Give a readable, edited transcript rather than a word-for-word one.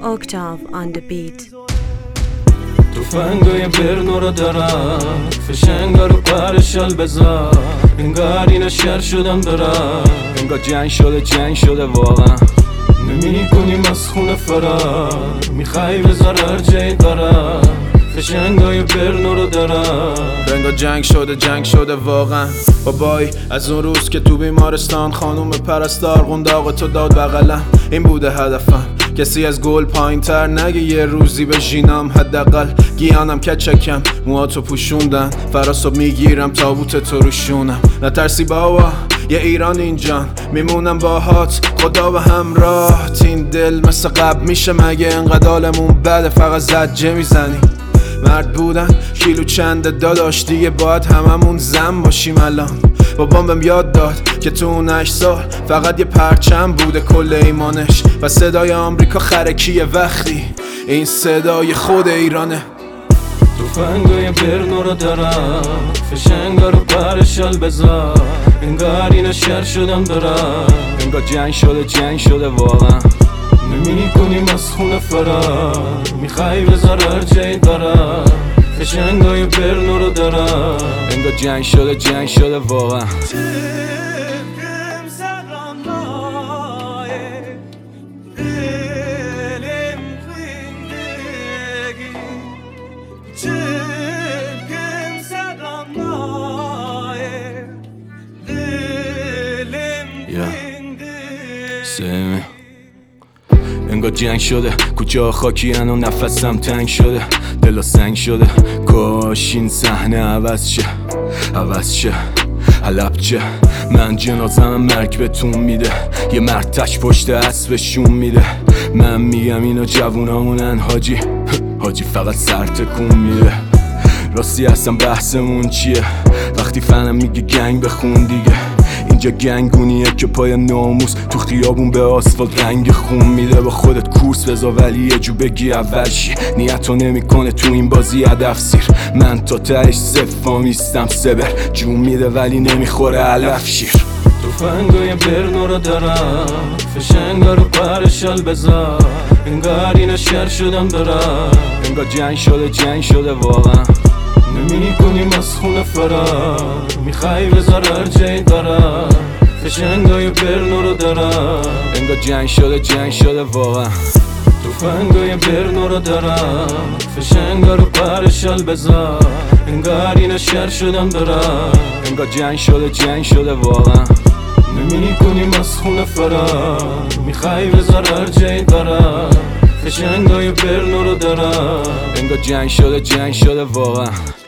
Octave on the beat. تفنگای برنو رو دارم فشنگا رو پرشال بذار انگار اینا شر شدم دارم انگار جنگ شده واقعا نمی کنیم از خونه فرار میخوای بذار هر جایی دارم فشنگای برنو رو دارم انگار جنگ شده واقعا بابای از اون روز که تو بیمارستان خانوم پرستار قنداق تو داد بغلم این بوده هدفم کسی از گل پایین تر نگه یه روزی به ژینام حداقل گیانم کچکم موهاتو پوشوندن فراسب میگیرم تابوت تو روشونم نترسی بابا یه ایران اینجان میمونم باهات خدا به همراهت این دل مثل قبل میشه مگه انقدر حالمون بده فقط زجه میزنی مرد بودن کیلو چنده داداش دیگه باید هممون زن باشیم الان بابام بهم یاد داد که تو اون 8 سال فقط یه پرچم بوده کل ایمانش و صدای آمریکا خرکیه وقتی این صدای خود ایرانه تفنگای برنو رو دارم فشنگا رو پرشال بذار انگار اینا شر شدم دارم انگار جنگ شده واقعا نمی کنیم از خونه فرار میخوای بذار هر جایی دارم فشنگای برنو رو دارم انگار جنگ شده واقعا انگار جنگ شده کوچه ها خاکی و نفسم تنگ شده دلا سنگ شده کاش این صحنه عوض شه حلب چه من جنازم مرگ بهتون میده یه مرد تش پشت اسبشون میده من میگم اینا جوونامونن حاجی فقط سر تکون میده راستی اصلا بحثمون چیه وقتی فنم میگه گنگ بخون دیگه اینجا گنگونیه که پای ناموس تو خیابون به آسفالت رنگ خون میده با خودت کورس بذار ولی یه جو بگی اول شی نیتو نمیکنه تو این بازی هدف سیر من تا تهش سفامیستم سبر جون میده ولی نمیخوره علف شیر تفنگای برنو رو دارم فشنگا رو پرشال بذار انگار اینا شر شدم دارم انگار جنگ شده واقعا نمی کنیم از خونه فرار میخوای بذار هر جایی دارم فشنگای برنو رو دارم انگار جنگ شده واقعا تفنگای برنو رو دارم فشنگا رو پرشال بذار انگار اینا شر شدم دارم انگار جنگ شده واقعا نمی کنیم از خونه فرار میخوای بذار هر جایی دارم فشنگای برنو رو دارم انگار جنگ شده واقعا